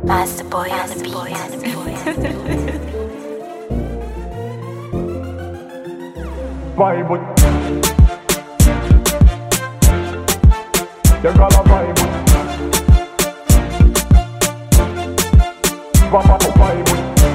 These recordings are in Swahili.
Master boy on the beat. Vibe. You gotta vibe. Vibe.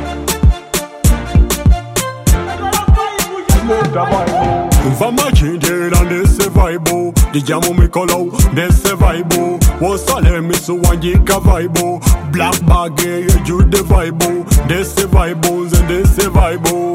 Mfama chinde na nese vaibo Dijamu mikolo nese vaibo Wasale misu wanjika vaibo Black bag ye jude vaibo Nese vaibo nese vaibo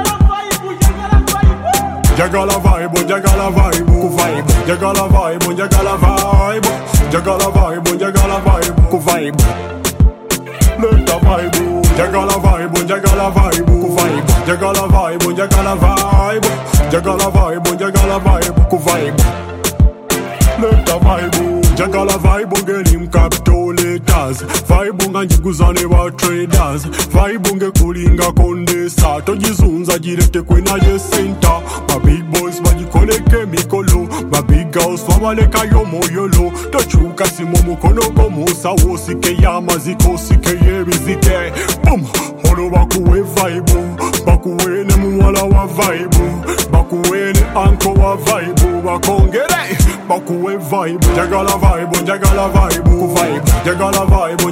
Jagala vaibo ku vaibo Jagala vaibo Jagala vaibo ku vaibo Leta vaibo Jagala vaibo ku vaibo Jagala vaibo Jagala vaibo ku vaibo Leta vaibo Jagala vaibo ngelim capital letters Vaibo nganjiguzane ba traders Vaibo ngekulinga kondesa Tojizunza jirete kwena ye center My big boys bajikoneke mikolo My big girls wabaleka yo moyolo Tochuka simo mukono gomo sawo sike yama ziko sike yebizike Boom! Holo bakuwe vaibo Bakuwe ne muwala wa vaibo Bakuwe ne anko wa vaibo Bakongere Bakuwe vaibo Jagala vaibo ku vaibo Jagala vaibo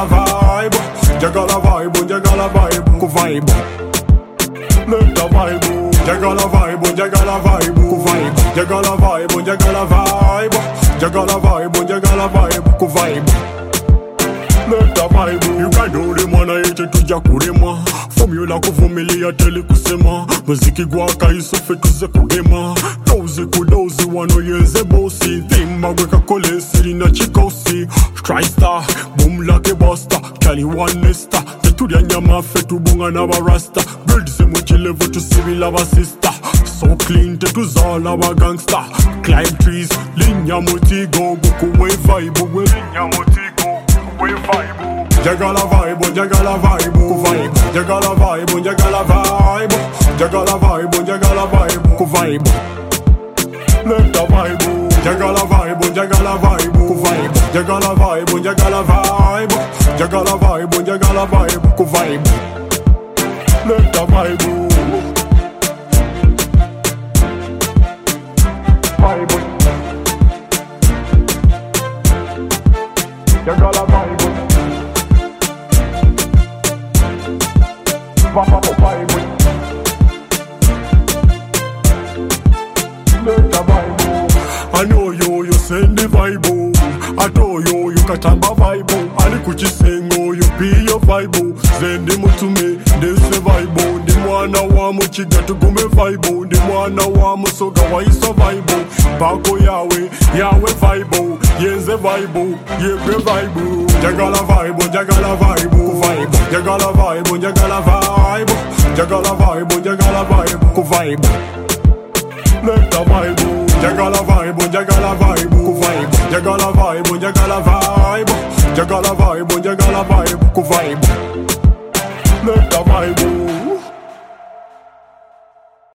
ku vaibo Leta vaibo Jagala vaibo ku vaibo Jagala vaibo ku vaibo Leta vaibo You can do the mana yete tuja kurema Formula kuvumilia tele kusema Muziki gwaka isofe tuze kugema Dozi wano yenze bosi Thima weka kole siri na chikosi Tri-star, boom like buster Kali one nesta Teturia nyama fetu bunga na barasta Birds muchilevo to civil our sister So clean tetuzala wa gangster Climb trees, linya motigo Bukuwe vaibo, linya motigo Bukuwe vaibo Jagala vaibo ku vaibo Jagala vaibo ku vaibo Leta vaibo Jagala vaibo ku vaibo Jagala vaibo ku vaibo Leta vaibo Vaibo Jagala vaibo Vaibo Leta vaibo I know you send the vaibo I know you katamba vaibo Ali kuchisengo you be your vaibo Zendi mutume ndese vaibo Ndi mwana wa muchiga tugume vaibo Ndi mwana wa musoga wa isa vaibo Bako yawe vaibo Yenze vaibo, yebe vaibo Jagala vaibo ku vaibo Jagala vaibo ku vaibo Leta vaibo Jagala vaibo ku vaibo Jagala vaibo ku vaibo Leta vaibo